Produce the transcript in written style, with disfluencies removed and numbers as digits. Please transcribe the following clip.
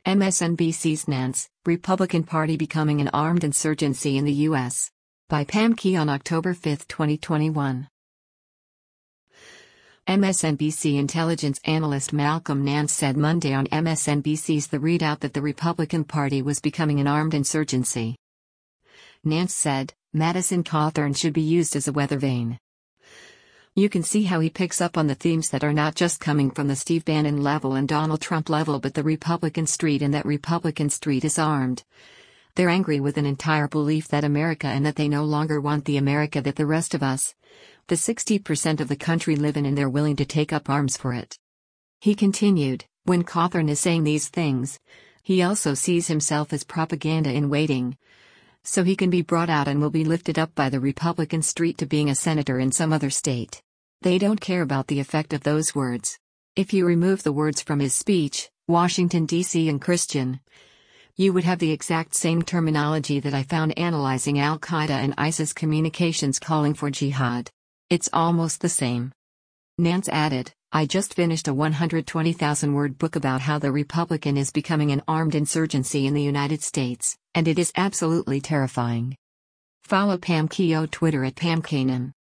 MSNBC's Nance, Republican Party Becoming an Armed Insurgency in the U.S. By Pam Key on October 5, 2021. MSNBC intelligence analyst Malcolm Nance said Monday on MSNBC's The Readout that the Republican Party was becoming an armed insurgency. Nance said, Madison Cawthorn should be used as a weather vane. You can see how he picks up on the themes that are not just coming from the Steve Bannon level and Donald Trump level but the Republican street, and that Republican street is armed. They're angry with an entire belief that America, and that they no longer want the America that the rest of us, the 60% of the country, live in, and they're willing to take up arms for it. He continued, when Cawthorn is saying these things, he also sees himself as propaganda in waiting. So he can be brought out and will be lifted up by the Republican street to being a senator in some other state. They don't care about the effect of those words. If you remove the words from his speech, Washington, D.C. and Christian, you would have the exact same terminology that I found analyzing Al-Qaeda and ISIS communications calling for jihad. It's almost the same. Nance added, I just finished a 120,000-word book about how the Republican is becoming an armed insurgency in the United States, and it is absolutely terrifying. Follow Pam Key on Twitter at Pam Kanan.